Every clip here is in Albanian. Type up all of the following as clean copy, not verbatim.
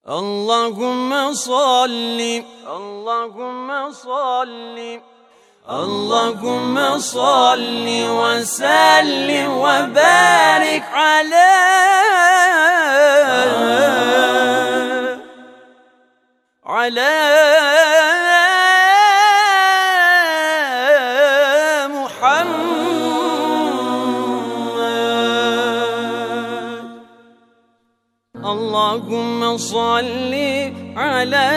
اللهم صل اللهم صل اللهم صل وسلم وبارك على محمد. اللهم صل على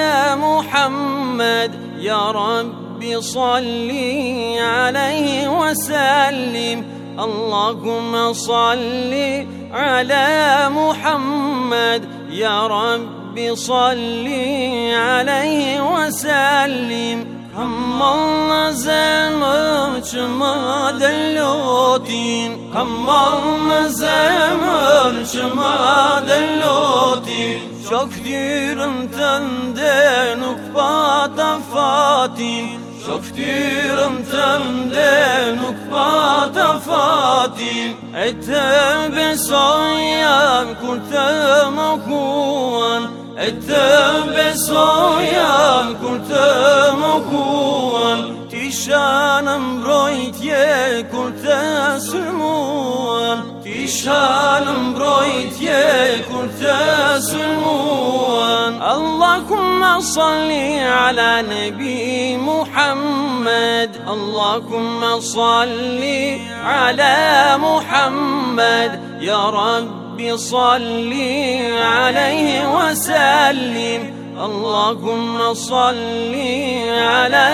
محمد يا رب صل عليه وسلم. اللهم صل على محمد يا رب صل عليه وسلم. Kamal zemrçıma dellotin, kamal zemrçıma dellotin. Çok dürüm tenden ukbata fatin, çok dürüm tenden ukbata fatin. Etebe soyan kurtem okuan, etebe soyan kurtem okuan. Tişanım broytye kurte sülmuan, tişanım broytye kurte sülmuan. Allahümme salli ala nebi Muhammed. Allahümme salli ala Muhammed ya Rabbi salli aleyhi ve sellim. اللهم صل على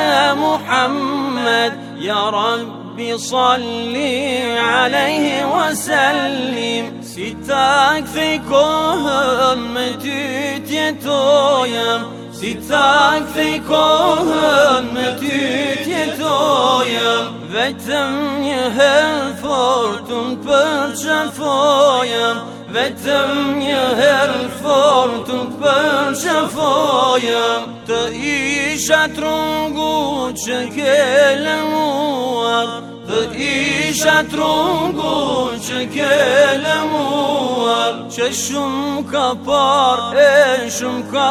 محمد يا رب صل عليه وسلم. ستاك في كهن متيت يتويم، ستاك في كهن متيت يتويم. Vetem her fortun perçafoyam, vetem her fortun perçafoyam. Të isha trungu që kelemuar, të isha trungu që kelemuar. Që shumë ka par e shumë ka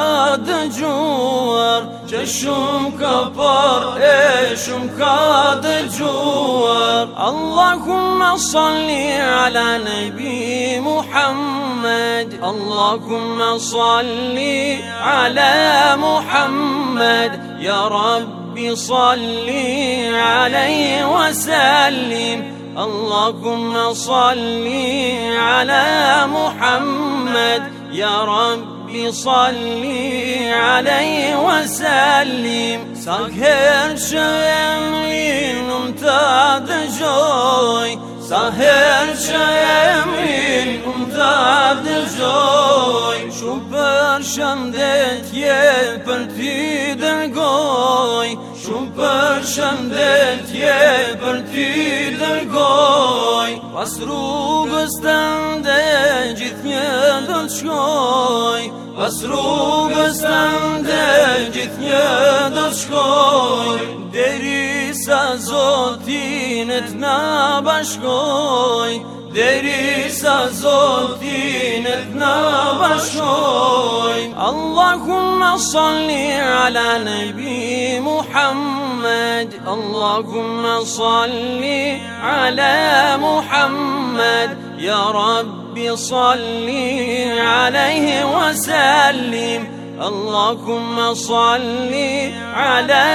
dëgjuar, që shumë ka par e shumë ka dëgjuar. Allahumma salli ala nabi Muhammad. Allahumma salli ala Muhammad ya Rabbi salli alayhi wa sallim. Allahumma salli ala Muhammad ya Rabbi salli alayhi wa sallim. Sa herë që emrin ta dëgjoj, sa herë që emrin ta dëgjoj. Shumë përshëndetje për ty dërgoj, shumë përshëndetje për ty dërgoj. Pas rrugës tënde gjithnjë do të shkoj, pas rrugës tënde gjithnjë do të shkoj. Derisa Zotin e t'na bashkoj, derisa Zotin e t'na bashkoj. Allahumma salli ala nabi Muhammad. Allahumma salli ala Muhammad ya Rabbi salli alayhi wa sallim. Allahumma salli ala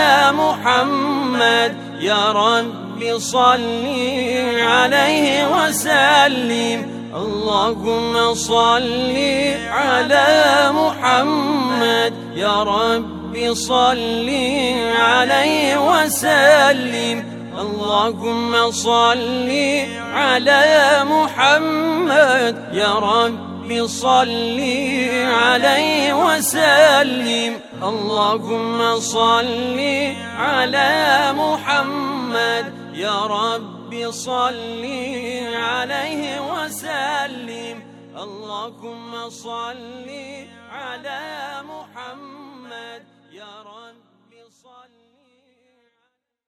Muhammad ya Rabbi salli alayhi wa sallim. Allahumma salli ala Muhammad ya Rabbi salli alayhi wa sallim. Allahumma salli ala Muhammad ya Rabbi salli alayhi wa sallim. Allahumma salli ala Muhammad ya Rabbi salli alayhi wa sallim. Allahumma salli ala Muhammad ya Rabbi salli